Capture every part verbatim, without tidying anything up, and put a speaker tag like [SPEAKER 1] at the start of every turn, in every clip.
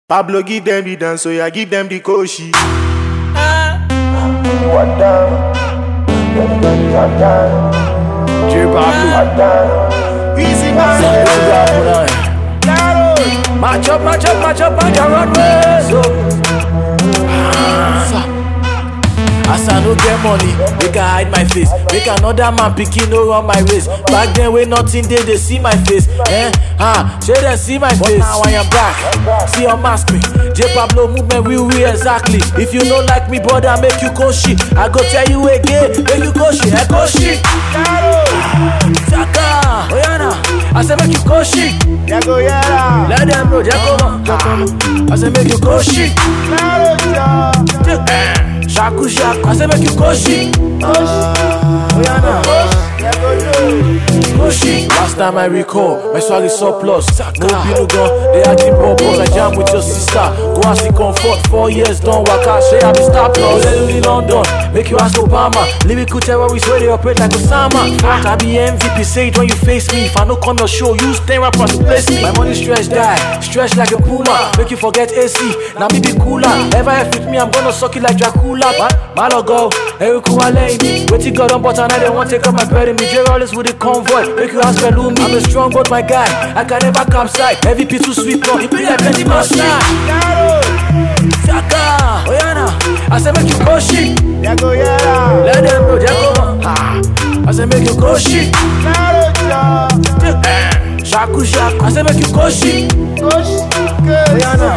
[SPEAKER 1] Pablo give them the dance, so yeah, give them the koshi.
[SPEAKER 2] J Pablo.
[SPEAKER 1] Easy man.
[SPEAKER 2] Match up, match up, match up, match up, runway. So, as I no get money, make I hide my face. Make another man picking no run my race. Back then when nothing did, they see my face. Eh? Ah, should they see my face? Now I am back. See your mask me. J Pablo movement real real exactly. If you don't like me, brother, make you go shit. I go tell you again, make you go shit. I go shit. Saka, Oyana. I say make you go shit.
[SPEAKER 1] Jago yara.
[SPEAKER 2] Let them know, Jago. I say make you go shit. Shaku shaku, I say make you go shit. Oyana, go shit. Last time I recall, my swag is surplus. No bill gun, they acting purpose. I jam with your sister. Go and see comfort. Four years don't work out. Say I be star plus. Let in London, make you ask Obama. Lyrical terrorists where they operate like Osama. I be M V P, say it when you face me. If I no come your show, use ten rappers to place me. My money stretch die, stretch like a puma. Make you forget A C, now me be cooler. Ever F with me, I'm gonna suck it like Dracula. Malo go, Eric Wale. Wait you got on but I don't want to take up my bread in me. J Rollins with the convoy, make you ask Belumi. I'm a strong but my guy, I can never capsize. Heavy piece too sweet, no, it be like Benny Mustard. Saka, Oyana, I say make you go shit.
[SPEAKER 1] Jago yara.
[SPEAKER 2] Let them know, Jago. I say make you go shit. Shaku shaku, I say make you go shit. Oyana,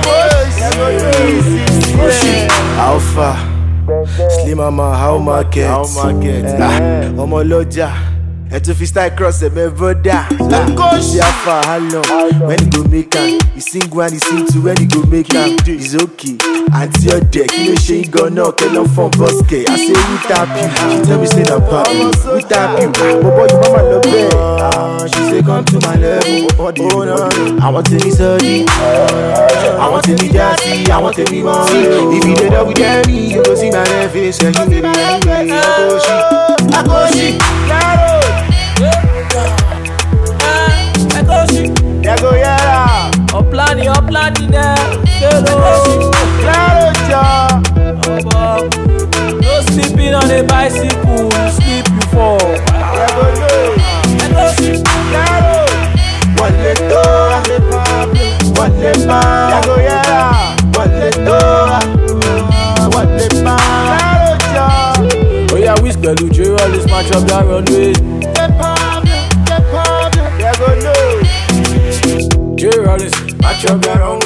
[SPEAKER 2] go shit.
[SPEAKER 1] Alpha. Slim mama, how market? How market? Ah, Omo Loja. And to freestyle cross the me brother. See how far, how long? When you go make am, you sing one, you sing two. When you go make am, it's okay. Until your deck, you know she ain't gonna knock it on from Bosque. I say we tap you, she tell me say no problem. We tap you, but boy you mama love it. Ah, she say come to my level. Oh no, I want to be sorry. I want to be jazzy, I want to be money. If you did that with me, you go see my face. And you need me anyway. I go shit, I go shit. Jago yara.
[SPEAKER 2] Oplani, Oplani, ne.
[SPEAKER 1] Claro, ja.
[SPEAKER 2] No sleeping on a bicycle, sleep before.
[SPEAKER 1] Jago no. Claro. One let go, one let go. Jago yara. One let go, one let go. Claro, ja.
[SPEAKER 2] Oh yeah, we spell you, J Rollins match up that runway.
[SPEAKER 1] Jago no.
[SPEAKER 2] J Rollins match up that runway.